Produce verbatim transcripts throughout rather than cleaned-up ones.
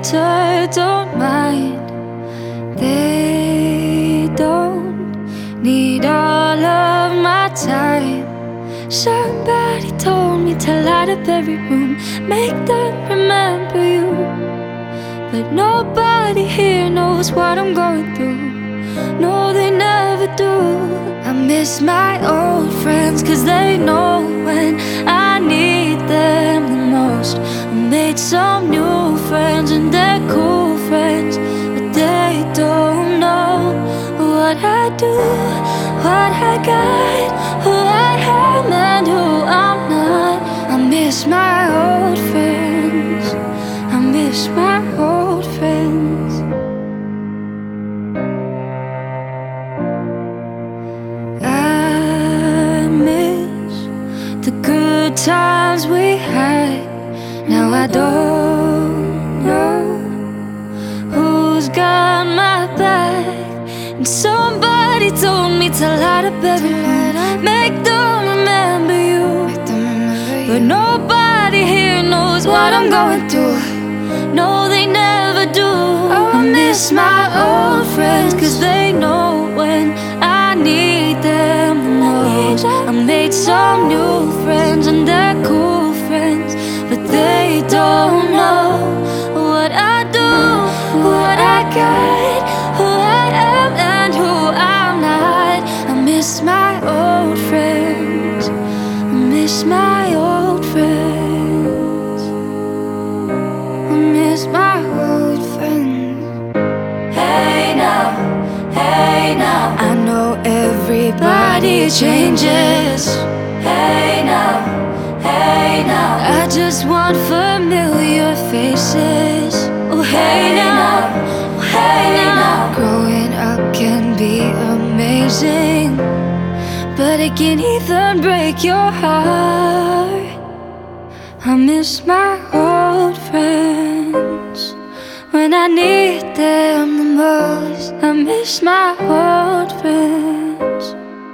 later, don't mind. They don't need all of my time. Somebody told me to light up every room, make them remember you. But nobody here knows what I'm going through. No, they never do. I miss my old friends, cause they know when I need them the most. I made some new friends and they're cool friends, but they don't know what I do, what I got, who I am and who I'm not. I miss my old friends, I miss my old friends. I miss the good times we had. Now I don't know who's got my back. And somebody told me to light up every room, make them remember you. But nobody here knows what I'm going through. No, they never do. I miss my old friends, cause they know when I need them the most. I made some new friends and they're cool friends, but they don't know what I do, what I got, who I am and who I'm not. I miss my old friends, I miss my old friends, I miss my old friends. Hey now, hey now, I know everybody changes. Hey now, hey now, I just want familiar faces. Oh hey now, oh hey now. Growing up can be amazing, but it can even break your heart. I miss my old friends when I need them the most. I miss my old friends.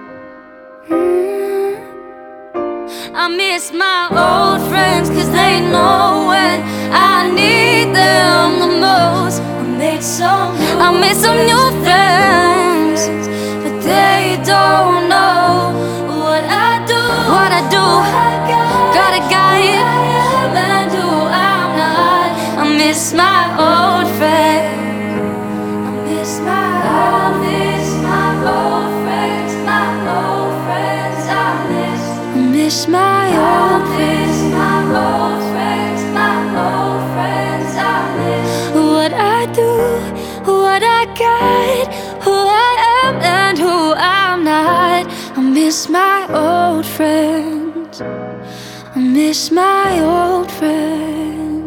Mm. I miss my old friends, cause they know when I need them the most. I made some new I made some new friends, but they don't know what I do, what I do. Got a guy and who I'm not. I miss my old friends. I miss my old, miss my old friends, my old friends. I miss, I miss my old friends, my old friends, my old friends. I miss what I do, what I got, who I am and who I'm not. I miss my old friends, I miss my old friends.